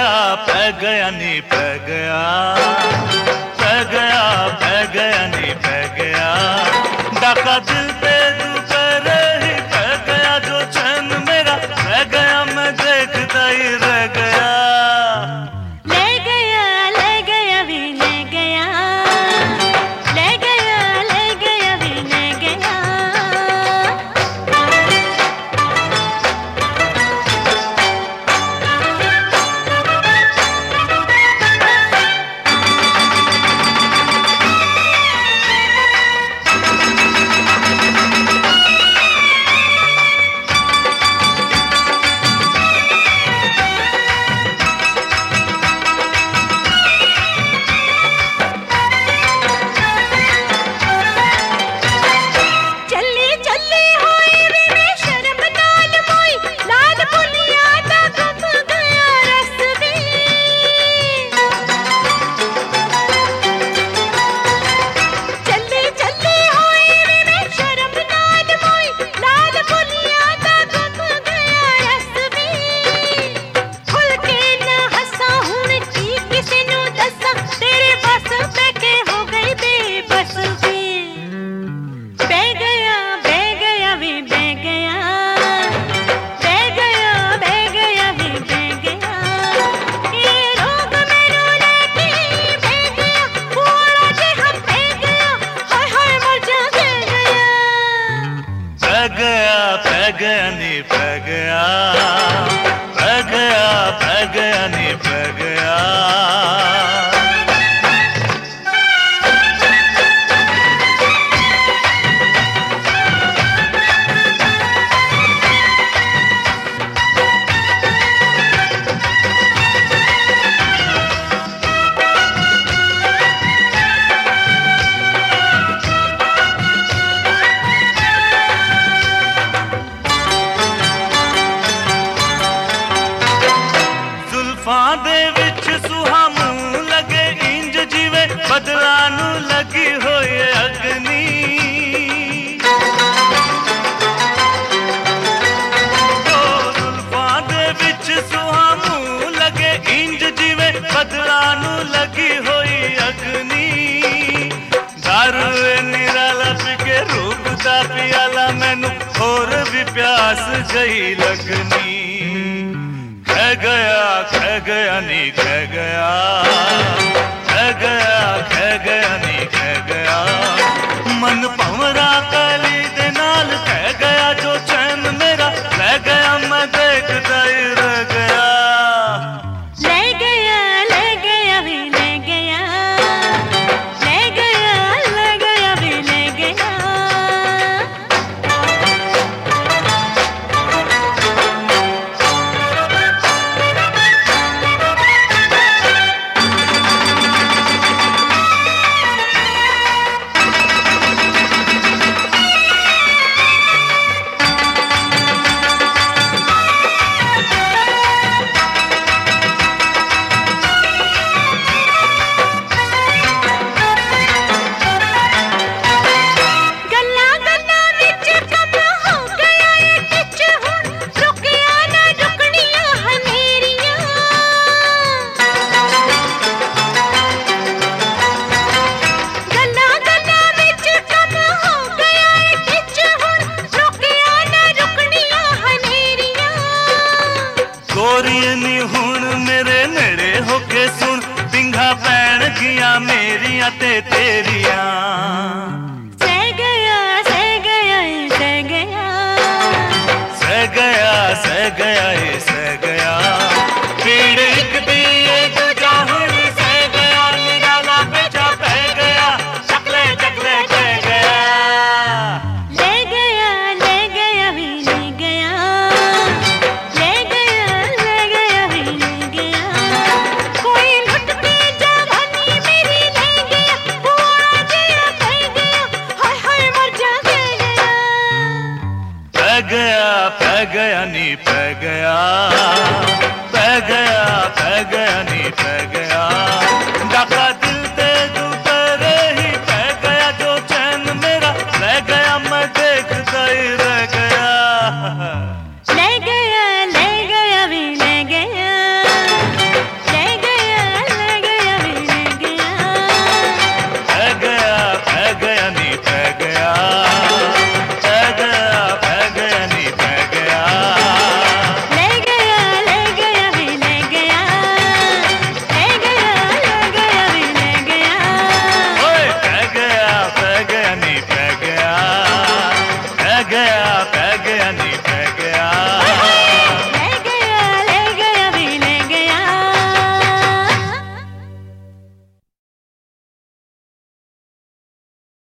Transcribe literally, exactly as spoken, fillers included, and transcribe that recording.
पै गया नी पै गया, पै गया पै गया नी पै गया, डाका दिल पे दोपहर ही पै गया, जो चैन मेरा रह गया मैं देखता ही रह गया। ले गया ले गया भी ले गया, ले गया ले गया भी ले गया। पै गया नी पै गया, पै गया पै गया नी पै गया। दे विच सुहामू लगे इंज जीवे बदला नू लगी होई अग्नि। ओ जुल्फां दे विच सुहामू लगे इंज जीवे बदला नू लगी होई अग्नि। दारू निराला पी के रूप दा पियाला मैनू होर भी प्यास जई लगनी। खह गया खह गया नी खह गया, खह गया खह गया नी खह गया, मन भंवरा कली दे नाल खह गया, जो चैन मेरा रह गया मैं देखता ही रह गया। ले गया ले गया भी ले गया, ले गया ले गया भी ले गया। गोरी हुण मेरे नेड़े होके सुन, पिंगा पैण गिया मेरिया ते तेरिया। सह गया सह गया सह गया, सह गया सह गया सह गया, पीड़ एक दी दूजा हुण सह गया, निराला बेचा पै गया, चकले चकले कह गया। ले गया ले गया भी ले गया, ले गया ले गया भी ले गया। कोई लुट के जवानी मेरी ले गया, बुआ जिया पै गया, हाय हाय मर जा गया। पै गया पै गया नी पै गया, पै गया पै गया नी पै गया।